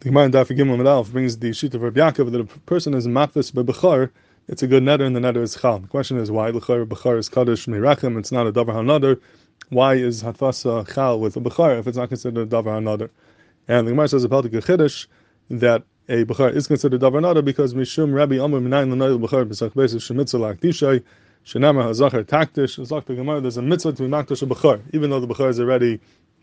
The Gemara in Daf Gimel Amud Aleph brings the sheet of Rabbi Yaakov that a person is matfis by bechar, it's a good netter, and the netter is chal. The question is why bechar is kaddish meirachem, it's not a davar hanadar. Why is hatfasa chal with a bechar if it's not considered a davar hanadar? And the Gemara says about the chiddush that a bechar is considered davar hanadar because mishum Rabbi Amar minayin l'nayil bechar b'sach beis shemitzah la'akdishay shenamar hazachar takdish. As the Gemara, there's a mitzvah to be makdash a bechar, even though the bechar is already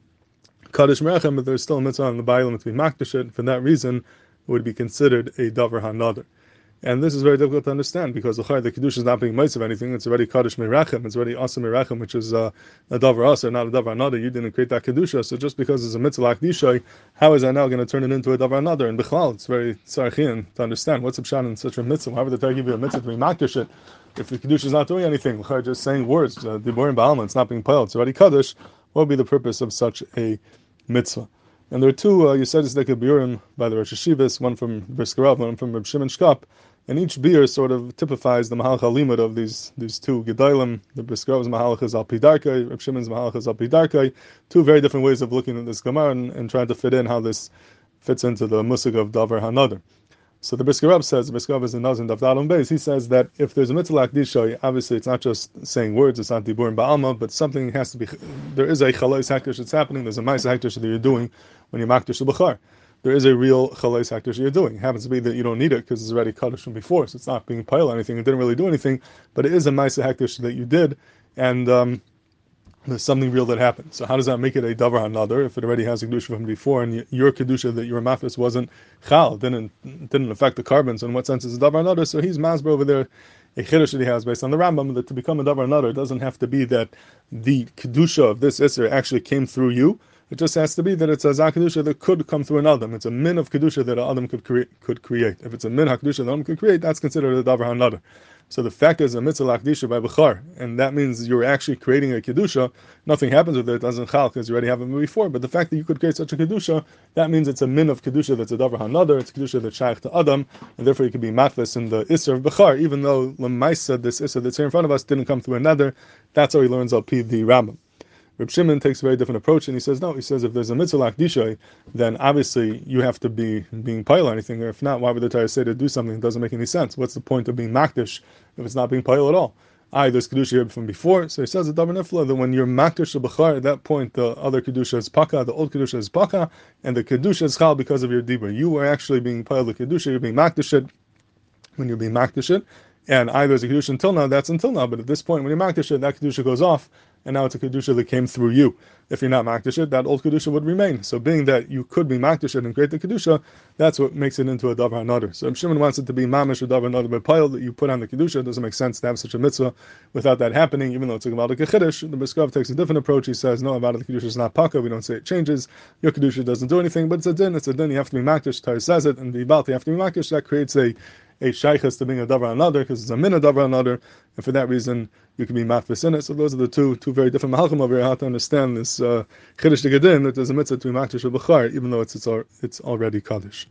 kaddish meirachem, but there's still a mitzvah on the bailam to be makdash it. For that reason, it would be considered a davar hanadar. And this is very difficult to understand because the kedusha is not being mitzvah of anything. It's already kaddish meirachem. It's already asa meirachem, which is a davar asa, not a davar hanadar. You didn't create that kedusha, so just because it's a mitzvah like dishay, how is that now going to turn it into a davar hanadar? And bichlal, it's very tzarchian to understand what's the pshat in such a mitzvah. Why would the Torah give you a mitzvah to be makdash it if the kedusha is not doing anything? Just saying words, diburim ba'alma, it's not being piled. It's already kaddish. What would be the purpose of such a mitzvah? And there are two Yesodis Deka Biurim by the Rosh Hashivas, one from Brisker Rav, one from Reb Shimon Shkop, and each beer sort of typifies the Mahalach HaLimud of these two Gedalim. The Brisker Rav's Mahalach is Al Pi Darkei, Reb Shimon's Mahalach is Al Pi Darkei. Two very different ways of looking at this Gemara and trying to fit in how this fits into the musig of Davar HaNadar. So the Brisker Rav says, the Brisker Rav is in Nazin Daf Dalum Beis, he says that if there's a mitzvah like dishay, obviously it's not just saying words, it's not diburim ba'alma, but something has to be, there is a chalais hakdish that's happening, there's a ma'aseh hakdish that you're doing when you're makdish the bechar. There is a real chalais hakdish you're doing. It happens to be that you don't need it because it's already kaddish from before, so it's not being piled or anything, it didn't really do anything, but it is a ma'aseh hakdish that you did, and there's something real that happened. So how does that make it a davar hanadar if it already has a kedusha from before and your kedusha that your mafis wasn't chal, didn't affect the carbon? So in what sense is a davar hanadar? So he's masber over there a chiddush that he has based on the Rambam that to become a davar hanadar it doesn't have to be that the kedusha of this isser actually came through you. It just has to be that it's a zah kedusha that could come through an adam. It's a min of kedusha that an adam could create. If it's a min hakdusha that an adam could create, that's considered a davar hanadar. So the fact is a mitzvah lakdisha by bechar, and that means you're actually creating a kedusha. Nothing happens with it; it doesn't chal because you already have it before. But the fact that you could create such a kedusha, that means it's a min of kedusha that's a davar hanadar. It's a kedusha that's shaykh to adam, and therefore you could be matvis in the isser of bechar, even though lemaisa this isser that's here in front of us didn't come through another. That's how he learns al pi the Rambam. Reb Shimon takes a very different approach, and he says, no, he says if there's a mitzvah like dishay, then obviously you have to be being pile or anything, or if not, why would the Torah say to do something that doesn't make any sense? What's the point of being makdish if it's not being pile at all? There's kedusha here from before, so he says at Davar Nifla that when you're makdish bechar, at that point the other kedusha is paka, the old kedusha is paka, and the kedusha is chal because of your dibur. You were actually being pile the kedusha, you're being makdish it when you're being makdish it, and either there's a kedusha until now, that's until now, but at this point when you're makdish it, that kedusha goes off, and now it's a kedusha that came through you. If you're not makdish it, that old kedusha would remain. So being that you could be makdish it and create the kedusha, that's what makes it into a davar hanadar. So if Shimon wants it to be mamish or davar hanadar by pile that you put on the kedusha, it doesn't make sense to have such a mitzvah without that happening, even though it's a Gavaldik Chiddush. The Brisker Rav takes a different approach. He says, no, about the kedusha is not paka, we don't say it changes. Your kedusha doesn't do anything, but it's a din, you have to be makdish. Torah says it, and the Ibal, you have to be makdish. That creates a shaykhas to being a davar hanadar because it's a min a davar hanadar, and for that reason you can be matfis in it. So those are the two very different mahalchim over here. How to understand this chiddush to gedin that there's a mitzvah to be makdish of bechar, even though it's already kaddish.